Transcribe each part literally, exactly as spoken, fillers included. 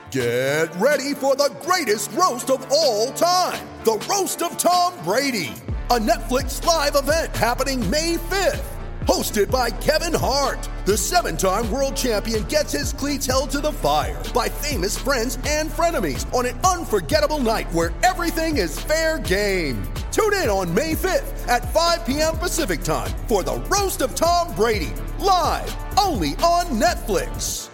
Get ready for the greatest roast of all time, the Roast of Tom Brady, a Netflix live event happening May fifth. Hosted by Kevin Hart, the seven-time world champion gets his cleats held to the fire by famous friends and frenemies on an unforgettable night where everything is fair game. Tune in on May fifth at five p.m. Pacific time for the Roast of Tom Brady, live only on Netflix.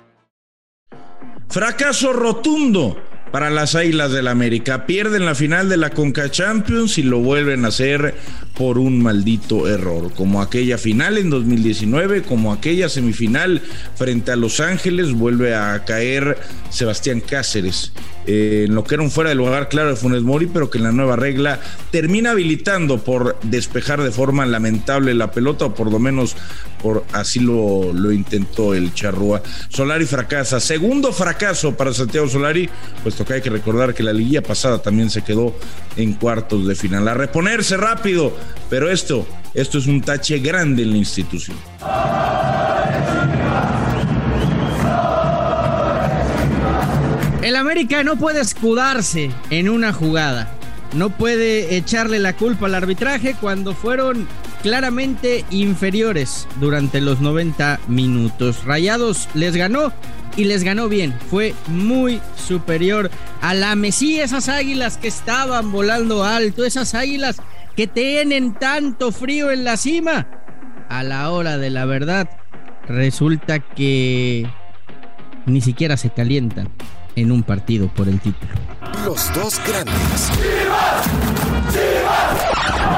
Fracaso rotundo para las Águilas del América. Pierden la final de la Conca Champions y lo vuelven a hacer por un maldito error. Como aquella final en dos mil diecinueve, como aquella semifinal frente a Los Ángeles, vuelve a caer Sebastián Cáceres eh, en lo que era un fuera de lugar claro de Funes Mori, pero que en la nueva regla termina habilitando por despejar de forma lamentable la pelota, o por lo menos por así lo, lo intentó el Charrúa. Solari fracasa, segundo fracaso para Santiago Solari, puesto que hay que recordar que la liguilla pasada también se quedó en cuartos de final. A reponerse rápido, pero esto, esto es un tache grande en la institución. El América no puede escudarse en una jugada, no puede echarle la culpa al arbitraje cuando fueron claramente inferiores durante los noventa minutos. Rayados les ganó y les ganó bien, fue muy superior a la Messi, esas águilas que estaban volando alto, esas águilas que tienen tanto frío en la cima. A la hora de la verdad, resulta que ni siquiera se calientan en un partido por el título. Los dos grandes. ¡Chivas! ¡Chivas!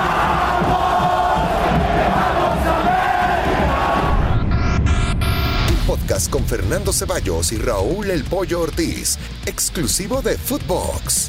Podcast con Fernando Ceballos y Raúl El Pollo Ortiz, exclusivo de Footbox.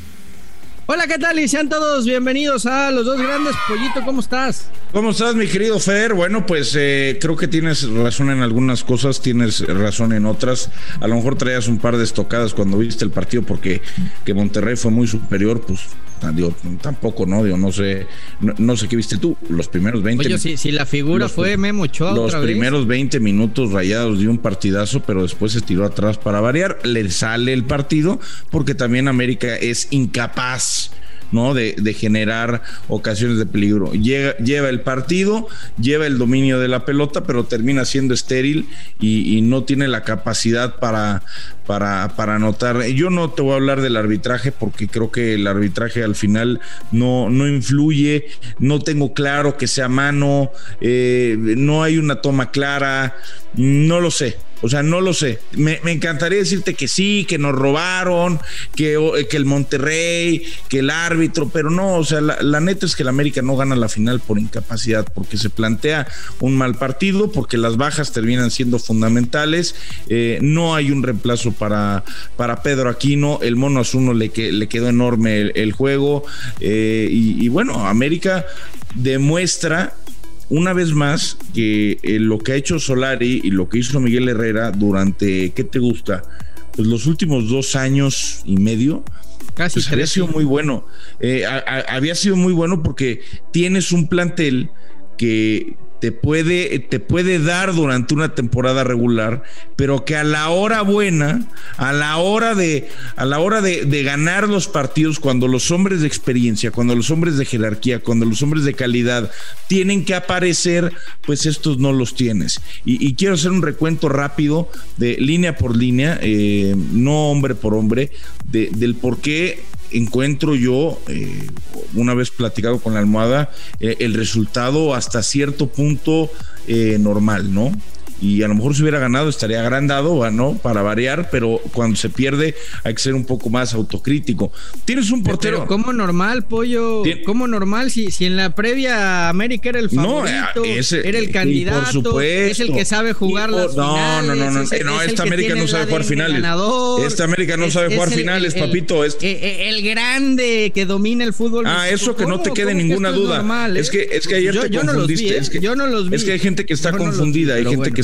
Hola, ¿qué tal? Y sean todos bienvenidos a Los Dos Grandes. Pollito, ¿cómo estás? ¿Cómo estás, mi querido Fer? Bueno, pues eh, creo que tienes razón en algunas cosas, tienes razón en otras. A lo mejor traías un par de estocadas cuando viste el partido porque que Monterrey fue muy superior, pues digo, tampoco, ¿no? Digo, no sé, no, no sé qué viste tú, los primeros veinte. Oye, si, si la figura fue Memo Ochoa Los otra primeros vez. veinte minutos Rayados dio un partidazo, pero después se tiró atrás para variar. Le sale el partido porque también América es incapaz, ¿no? De, de generar ocasiones de peligro. Llega, lleva el partido, lleva el dominio de la pelota, pero termina siendo estéril y, y no tiene la capacidad para, para, para anotar. Yo no te voy a hablar del arbitraje porque creo que el arbitraje al final no, no influye, no tengo claro que sea mano, eh, no hay una toma clara, no lo sé. O sea, no lo sé. Me, me encantaría decirte que sí, que nos robaron, que, que el Monterrey, que el árbitro, pero no, o sea, la, la neta es que el América no gana la final por incapacidad, porque se plantea un mal partido, porque las bajas terminan siendo fundamentales, eh, no hay un reemplazo para, para Pedro Aquino, el Mono Azuno le, que, le quedó enorme el, el juego, eh, y, y bueno, América demuestra una vez más que eh, lo que ha hecho Solari y lo que hizo Miguel Herrera durante, ¿qué te gusta? Pues los últimos dos años y medio, casi pues había sido muy bueno. Eh, a, a, había sido muy bueno porque tienes un plantel que te puede, te puede dar durante una temporada regular, pero que a la hora buena, a la hora de, a la hora de, de ganar los partidos, cuando los hombres de experiencia, cuando los hombres de jerarquía, cuando los hombres de calidad tienen que aparecer, pues estos no los tienes. Y, y quiero hacer un recuento rápido de línea por línea, eh, no hombre por hombre, de, del por qué encuentro yo, eh, una vez platicado con la almohada, eh, el resultado hasta cierto punto eh, normal, ¿no? Y a lo mejor si hubiera ganado estaría agrandado, ¿no? Para variar, pero cuando se pierde hay que ser un poco más autocrítico. Tienes un portero. Pero ¿cómo normal, Pollo? ¿Tien? ¿Cómo normal? Si, si en la previa América era el favorito, no, ese, era el candidato, por supuesto, es el que sabe jugar por, las no, finales. No, no, no, es, no, es esta América no sabe jugar finales. Ganador, esta América no es, sabe jugar el, finales, el, papito. El, el, el grande que domina el fútbol. Ah, eso que no te quede ninguna duda. Es, normal, es que, es que ayer yo, te yo confundiste. No vi, ¿eh? es, que, yo no los vi. es que hay gente que está yo confundida, no vi, hay gente bueno. que está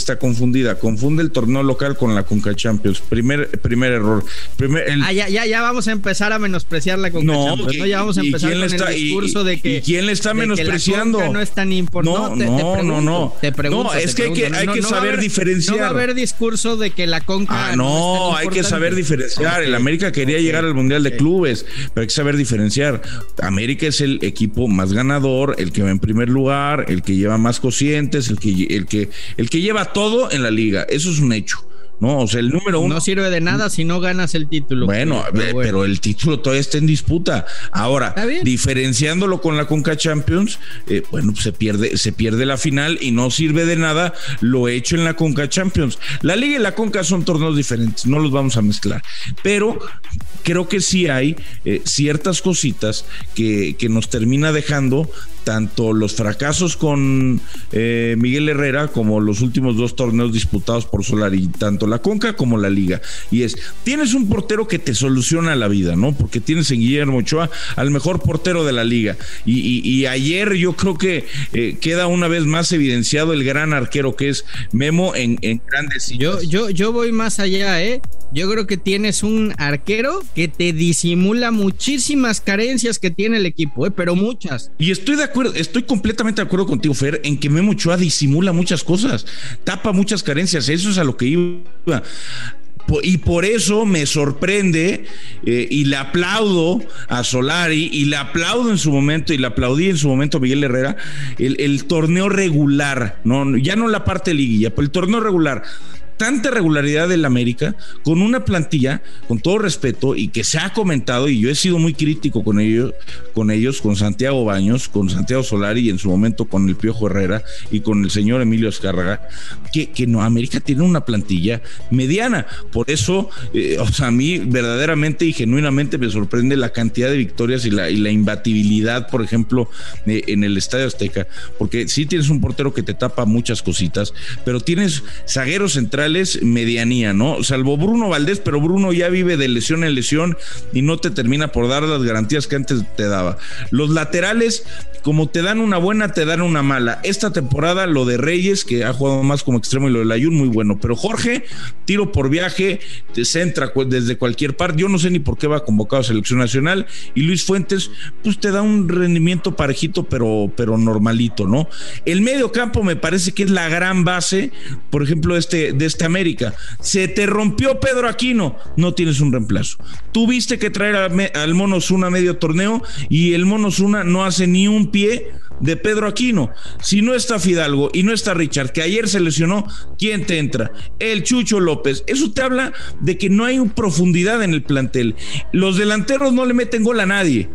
está confundida, confunde el torneo local con la Conca Champions. Primer, primer error. Primer, el... Ah, ya, ya, ya vamos a empezar a menospreciar la Conca no, Champions, ¿no? Ya vamos a empezar con está, el discurso y, de que. ¿Y quién le está menospreciando? Que la Conca no es tan importante. No, no, te, no, te pregunto, no, no. Te pregunto, no, es te que pregunto. hay que, hay no, que no saber haber, diferenciar. No va a haber discurso de que la Conca. Ah, no, no es hay que saber diferenciar. El América quería okay. llegar al Mundial de okay. Clubes, pero hay que saber diferenciar. América es el equipo más ganador, el que va en primer lugar, el que lleva más cocientes, el que, el que, el que lleva todo en la liga. Eso es un hecho. No, o sea, el número uno. No sirve de nada si no ganas el título. Bueno, pero, bueno. pero el título todavía está en disputa. Ahora, diferenciándolo con la Conca Champions, eh, bueno, pues se pierde, se pierde la final y no sirve de nada lo hecho en la Conca Champions. La Liga y la Conca son torneos diferentes, no los vamos a mezclar. Pero creo que sí hay eh, ciertas cositas que, que nos termina dejando tanto los fracasos con eh, Miguel Herrera como los últimos dos torneos disputados por Solari, tanto la Conca como la Liga. Y es, tienes un portero que te soluciona la vida, ¿no? Porque tienes en Guillermo Ochoa al mejor portero de la Liga. Y, y, y ayer yo creo que eh, queda una vez más evidenciado el gran arquero que es Memo en, en grandes. Yo, yo, yo voy más allá, ¿eh? Yo creo que tienes un arquero que te disimula muchísimas carencias que tiene el equipo, ¿eh? Pero muchas. Y estoy de acuerdo, estoy completamente de acuerdo contigo, Fer, en que Memo Ochoa disimula muchas cosas, tapa muchas carencias, eso es a lo que iba. Y por eso me sorprende eh, y le aplaudo a Solari y le aplaudo en su momento y le aplaudí en su momento a Miguel Herrera el, el torneo regular, no, ya no la parte liguilla, pero el torneo regular. Tanta regularidad del América con una plantilla, con todo respeto, y que se ha comentado, y yo he sido muy crítico con ellos, con ellos, con Santiago Baños, con Santiago Solari y en su momento con el Piojo Herrera y con el señor Emilio Azcárraga, que, que no, América tiene una plantilla mediana. Por eso, eh, o sea, a mí verdaderamente y genuinamente me sorprende la cantidad de victorias y la, y la imbatibilidad, por ejemplo, eh, en el Estadio Azteca, porque sí tienes un portero que te tapa muchas cositas, pero tienes zagueros centrales medianía, ¿no? Salvo Bruno Valdés, pero Bruno ya vive de lesión en lesión y no te termina por dar las garantías que antes te daba. Los laterales, como te dan una buena, te dan una mala. Esta temporada lo de Reyes, que ha jugado más como extremo, y lo de Layún, muy bueno, pero Jorge, tiro por viaje, te centra desde cualquier parte. Yo no sé ni por qué va convocado a selección nacional, y Luis Fuentes, pues te da un rendimiento parejito, pero, pero normalito, ¿no? El medio campo me parece que es la gran base, por ejemplo, este, de este América. Se te rompió Pedro Aquino, no tienes un reemplazo. Tuviste que traer a, al Mono Osuna a medio torneo y el Mono Osuna no hace ni un pie de Pedro Aquino. Si no está Fidalgo y no está Richard, que ayer se lesionó, ¿quién te entra? El Chucho López. Eso te habla de que no hay profundidad en el plantel. Los delanteros no le meten gol a nadie.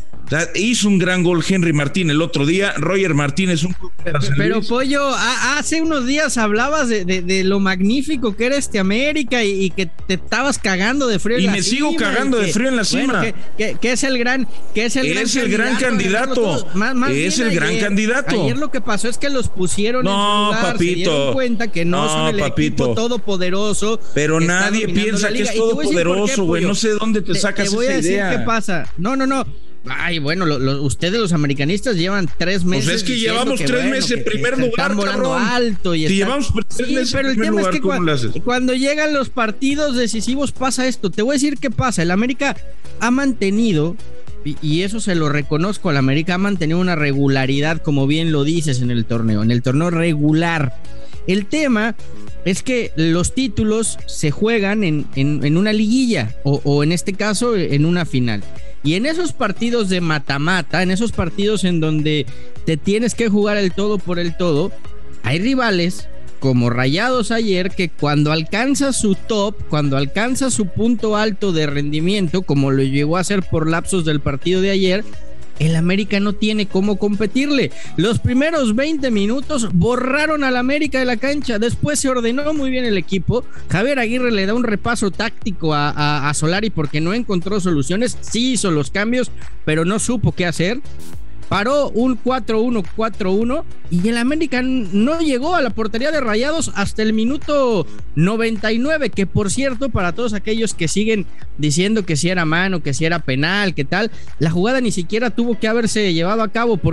Hizo un gran gol Henry Martín el otro día. Roger Martínez un pero, pero Pollo, a, hace unos días hablabas de, de, de lo magnífico que era este América y, y que te estabas cagando de frío y en me la sigo cima, cagando que, de frío en la cima, bueno, que, que, que es el gran que es el, es gran, el gran candidato, más, más es el ayer, gran candidato. Ayer lo que pasó es que los pusieron no, en su lugar, papito, se dieron cuenta que no, no son el papito. equipo todopoderoso, pero nadie piensa que es todopoderoso, güey. No sé dónde te, te sacas te voy esa a decir idea. ¿Qué pasa? No, no, no. Ay, bueno, lo, lo, ustedes los americanistas llevan tres meses. Pues es que llevamos que, tres bueno, meses en primer lugar, están volando cabrón. alto y están... llevamos tres sí, meses pero el tema lugar, es que cu- cuando llegan los partidos decisivos pasa esto. Te voy a decir qué pasa. El América ha mantenido, y, y eso se lo reconozco, el América ha mantenido una regularidad, como bien lo dices, en el torneo, en el torneo regular. El tema es que los títulos se juegan en, en, en una liguilla o, o en este caso en una final. Y en esos partidos de mata-mata, en esos partidos en donde te tienes que jugar el todo por el todo, hay rivales como Rayados ayer que cuando alcanza su top, cuando alcanza su punto alto de rendimiento, como lo llegó a hacer por lapsos del partido de ayer, el América no tiene cómo competirle. Los primeros veinte minutos borraron al América de la cancha, después se ordenó muy bien el equipo. Javier Aguirre le da un repaso táctico a, a, a Solari porque no encontró soluciones, sí hizo los cambios, pero no supo qué hacer. Paró un cuatro uno cuatro uno y el América no llegó a la portería de Rayados hasta el minuto noventa y nueve, que por cierto, para todos aquellos que siguen diciendo que si era mano, que si era penal, que tal, la jugada ni siquiera tuvo que haberse llevado a cabo porque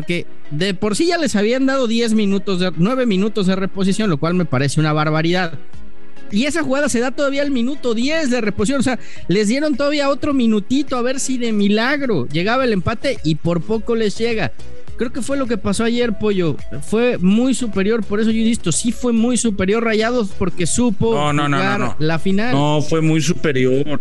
de por sí ya les habían dado diez minutos, de, nueve minutos de reposición, lo cual me parece una barbaridad. Y esa jugada se da todavía al minuto diez de reposición, o sea, les dieron todavía otro minutito a ver si de milagro llegaba el empate y por poco les llega. Creo que fue lo que pasó ayer, Pollo. Fue muy superior, por eso yo insisto, sí fue muy superior Rayados porque supo no, no, jugar no, no, no. la final. No, fue muy superior.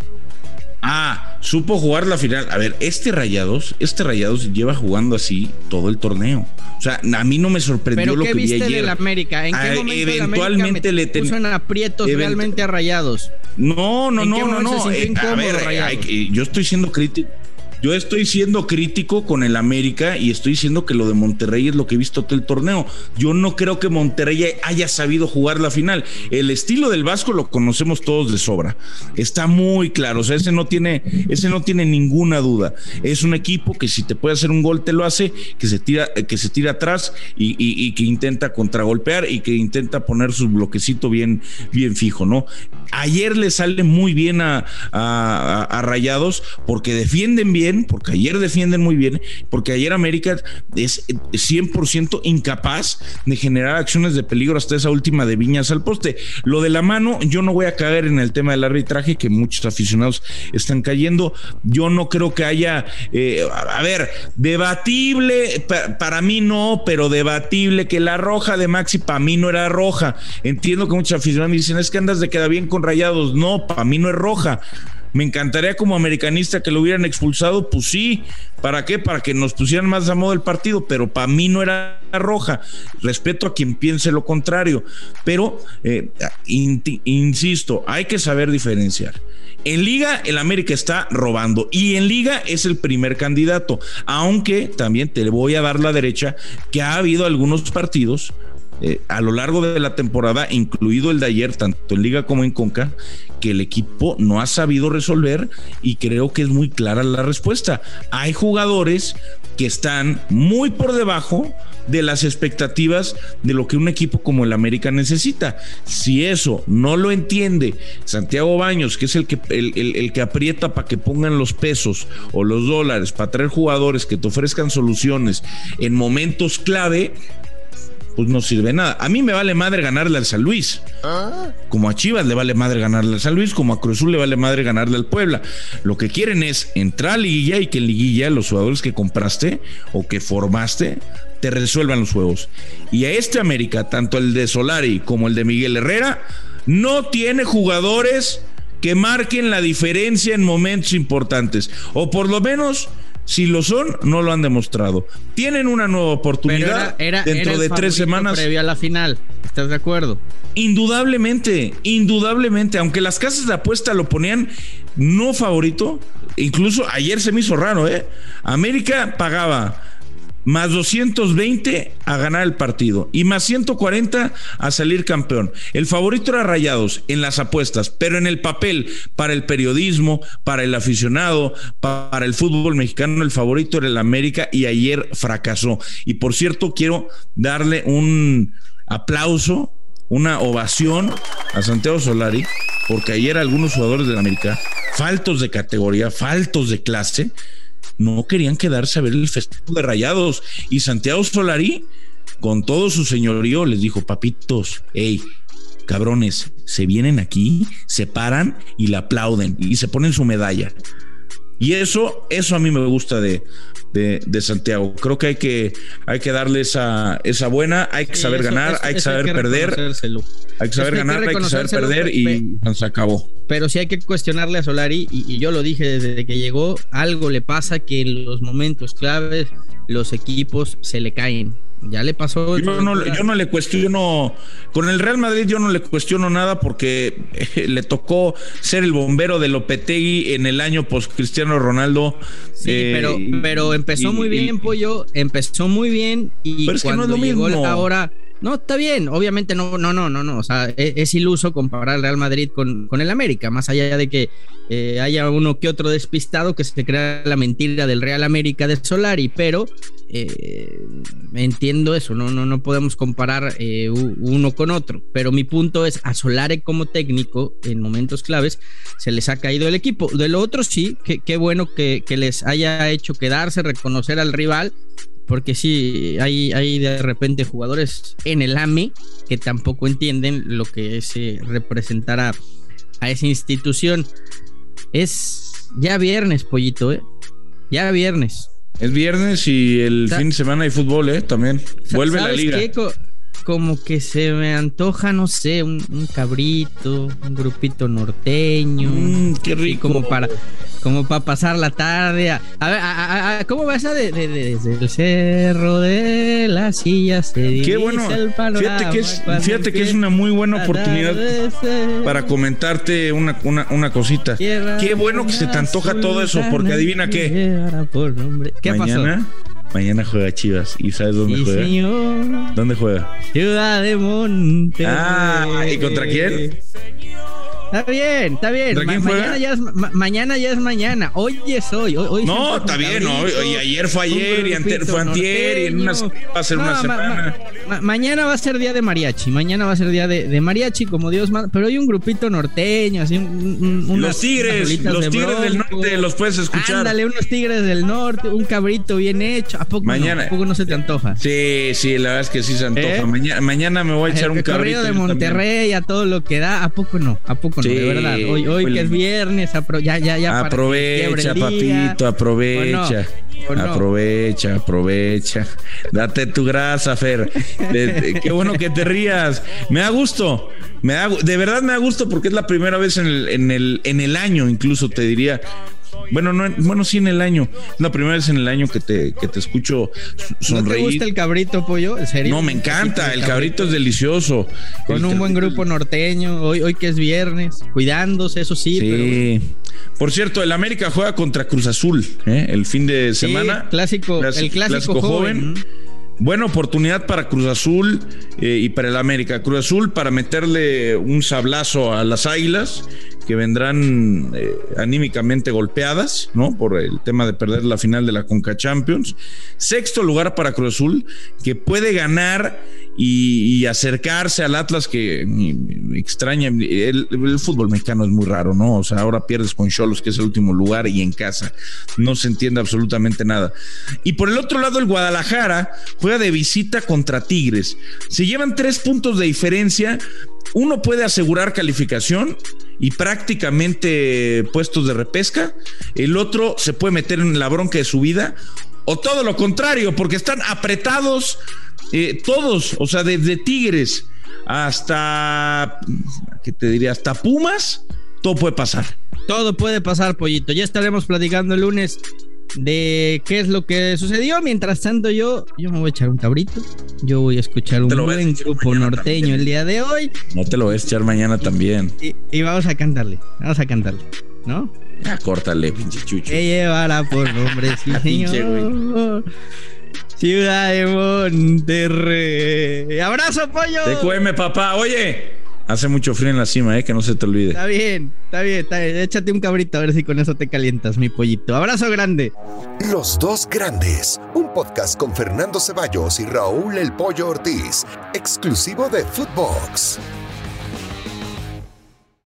Ah, supo jugar la final. A ver, este Rayados, este Rayados lleva jugando así todo el torneo. O sea, a mí no me sorprendió ¿Pero lo qué que vi viste ayer. del América? ¿En qué ah, momento eventualmente el América le puso en aprietos event- realmente a Rayados? No, no, ¿En no, qué no, momento no. se sintió Eh, a incómodo, ver, Rayados? hay- yo estoy siendo crítico. Yo estoy siendo crítico con el América y estoy diciendo que lo de Monterrey es lo que he visto todo el torneo. Yo no creo que Monterrey haya sabido jugar la final. El estilo del Vasco lo conocemos todos de sobra. Está muy claro. O sea, ese no tiene, ese no tiene ninguna duda. Es un equipo que si te puede hacer un gol te lo hace, que se tira, que se tira atrás y, y, y que intenta contragolpear y que intenta poner su bloquecito bien, bien fijo, ¿no? Ayer le sale muy bien a, a, a Rayados porque defienden bien, porque ayer defienden muy bien, porque ayer América es cien por ciento incapaz de generar acciones de peligro hasta esa última de Viñas al poste. Lo de la mano, yo no voy a caer en el tema del arbitraje, que muchos aficionados están cayendo. Yo no creo que haya, eh, a ver, debatible, pa, para mí no, pero debatible que la roja de Maxi para mí no era roja. Entiendo que muchos aficionados me dicen, es que andas de queda bien con Rayados. No, para mí no es roja. Me encantaría como americanista que lo hubieran expulsado, pues sí. ¿Para qué? Para que nos pusieran más a modo el partido, pero para mí no era roja. Respeto a quien piense lo contrario, pero eh, in, insisto, hay que saber diferenciar. En Liga el América está robando y en Liga es el primer candidato, aunque también te voy a dar la derecha que ha habido algunos partidos Eh, a lo largo de la temporada, incluido el de ayer, tanto en Liga como en Conca, que el equipo no ha sabido resolver y creo que es muy clara la respuesta. Hay jugadores que están muy por debajo de las expectativas de lo que un equipo como el América necesita. Si eso no lo entiende Santiago Baños, que es el que, el, el, el que aprieta para que pongan los pesos o los dólares para traer jugadores que te ofrezcan soluciones en momentos clave, pues no sirve nada. A mí me vale madre ganarle al San Luis, ¿Ah? como a Chivas le vale madre ganarle al San Luis, como a Cruz Azul le vale madre ganarle al Puebla. Lo que quieren es entrar a liguilla y que en liguilla los jugadores que compraste o que formaste te resuelvan los juegos. Y a este América, tanto el de Solari como el de Miguel Herrera, no tiene jugadores que marquen la diferencia en momentos importantes, o por lo menos, si lo son, no lo han demostrado. Tienen una nueva oportunidad era, era, dentro era de tres semanas. Previo a la final, ¿estás de acuerdo? Indudablemente, indudablemente, aunque las casas de apuesta lo ponían no favorito, incluso ayer se me hizo raro, ¿eh? América pagaba más doscientos veinte a ganar el partido y más ciento cuarenta a salir campeón. El favorito era Rayados en las apuestas, pero en el papel, para el periodismo, para el aficionado, para el fútbol mexicano, el favorito era el América y ayer fracasó. Y por cierto, quiero darle un aplauso, una ovación a Santiago Solari, porque ayer algunos jugadores del América, faltos de categoría, faltos de clase, no querían quedarse a ver el festejo de Rayados, y Santiago Solari, con todo su señorío, les dijo: papitos, hey, cabrones, se vienen aquí, se paran y le aplauden y se ponen su medalla. Y eso, eso a mí me gusta de, de, de Santiago. Creo que hay que, hay que darle esa, esa buena, hay que sí, saber eso, ganar, eso, hay que saber hay que perder. Hay que saber ganar, hay que saber perder y pe- se acabó. Pero sí hay que cuestionarle a Solari, y, y yo lo dije desde que llegó, algo le pasa que en los momentos claves los equipos se le caen. Ya le pasó. Yo no, yo no le cuestiono, con el Real Madrid yo no le cuestiono nada porque eh, le tocó ser el bombero de Lopetegui en el año post Cristiano Ronaldo. Sí, eh, pero, pero empezó y, muy bien, y, Pollo, empezó muy bien y pero es cuando que no es lo llegó mismo. Ahora, no, está bien, obviamente no, no, no, no, no, o sea, es, es iluso comparar el Real Madrid con, con el América, más allá de que eh, haya uno que otro despistado que se crea la mentira del Real América de Solari, pero eh, entiendo eso, no, no, no podemos comparar eh, uno con otro, pero mi punto es, a Solari como técnico en momentos claves se les ha caído el equipo. De lo otro sí, qué bueno que, que les haya hecho quedarse, reconocer al rival, porque sí, hay, hay de repente jugadores en el A M E que tampoco entienden lo que es eh, representar a, a esa institución. Es ya viernes, Pollito, ¿eh? Ya viernes. Es viernes y el Sa- fin de semana hay fútbol, ¿eh? También. Vuelve la ¿Sabes liga. qué? Co- como que se me antoja, no sé, un, un cabrito, un grupito norteño. Mm, qué así rico. Como para, como para pasar la tarde. A, a ver, a- a- a- ¿cómo va esa de, de- de- desde el cerro de la silla se divisa Qué bueno. el panorama? Fíjate que es, cuando fíjate que es empieza una muy buena a oportunidad atardecer. para comentarte una, una, una cosita. Tierra Qué bueno que se te antoja todo eso, porque adivina qué. llevará por nombre. ¿Qué Mañana, mañana juega Chivas. ¿Y sabes pasó? dónde Sí, juega? señor. ¿Dónde juega? Ciudad de Monterrey. Ah, ¿y contra quién? Está bien, está bien. ¿Contra quién Ma- juega? mañana, ya es, ma- mañana ya es mañana. Hoy es hoy. hoy, hoy No, siempre está con bien, ¿no? cabrito, Y ayer fue un ayer, y anter grupito fue antier, y en una se- norteño. va a ser una No, ma- semana. ma- ma- mañana va a ser día de mariachi. Mañana va a ser día de, de mariachi, como Dios manda. Pero hay un grupito norteño, así. Un, un- unas- Los Tigres, unas rolitas los de Tigres del Bronco. Norte, los puedes escuchar. Ándale, unos Tigres del Norte, un cabrito bien hecho. ¿A poco, Mañana. no? ¿A poco no se te antoja? Sí, sí, la verdad es que sí se antoja. ¿Eh? Mañana, mañana me voy a echar El un cabrito. recorrido de yo también. Monterrey a todo lo que da, ¿a poco no? ¿A poco no? Sí, De verdad. Hoy, hoy fue que el- es viernes, apro- ya, ya, ya. para que Aprovecha, quiebre el día. papito, aprovecha. ¿O no? Aprovecha, aprovecha. Date tu grasa, Fer. De- de- qué bueno que te rías. Me da gusto. Me da, gu- de verdad me da gusto porque es la primera vez en el, en el, en el año, incluso te diría. Bueno, no, bueno, sí en el año. Es la primera vez en el año que te, que te escucho ¿No te sonreír. gusta el cabrito, Pollo? ¿En serio? No, me encanta. El cabrito es delicioso. Con El un buen cabrito- grupo norteño, hoy, hoy que es viernes, cuidándose, eso sí, pero Sí. Por cierto, el América juega contra Cruz Azul, ¿eh? El fin de sí, semana. clásico, Clásico- el clásico, joven. Buena oportunidad para Cruz Azul eh, y para el América. Cruz Azul para meterle un sablazo a las Águilas, que vendrán eh, anímicamente golpeadas, ¿no? Por el tema de perder la final de la Conca Champions. Sexto lugar para Cruz Azul, que puede ganar y, y acercarse al Atlas, que mm, extraña. El, el fútbol mexicano es muy raro, ¿no? O sea, ahora pierdes con Xolos, que es el último lugar, y en casa. No se entiende absolutamente nada. Y por el otro lado, el Guadalajara juega de visita contra Tigres. Se llevan tres puntos de diferencia. Uno puede asegurar calificación y prácticamente puestos de repesca. El otro se puede meter en la bronca de su vida. O todo lo contrario, porque están apretados eh, todos. O sea, desde Tigres hasta, ¿qué te diría? Hasta Pumas, todo puede pasar. Todo puede pasar, Pollito. Ya estaremos platicando el lunes de qué es lo que sucedió. Mientras tanto, yo, yo me voy a echar un cabrito. Yo voy a escuchar un Te lo ves buen echar grupo mañana norteño también. el día de hoy. No te lo vas a echar mañana también. Y, y vamos a cantarle, vamos a cantarle, ¿no? Ya, córtale, pinche chucho. Que llevará por nombre, sí, Pinche señor. Ciudad de Monterrey. ¡Abrazo, Pollo! Te cueme, papá. Oye, hace mucho frío en la cima, eh, que no se te olvide. Está bien, está bien, está bien. Échate un cabrito a ver si con eso te calientas, mi pollito. Abrazo grande. Los Dos Grandes, un podcast con Fernando Ceballos y Raúl El Pollo Ortiz, exclusivo de Footbox.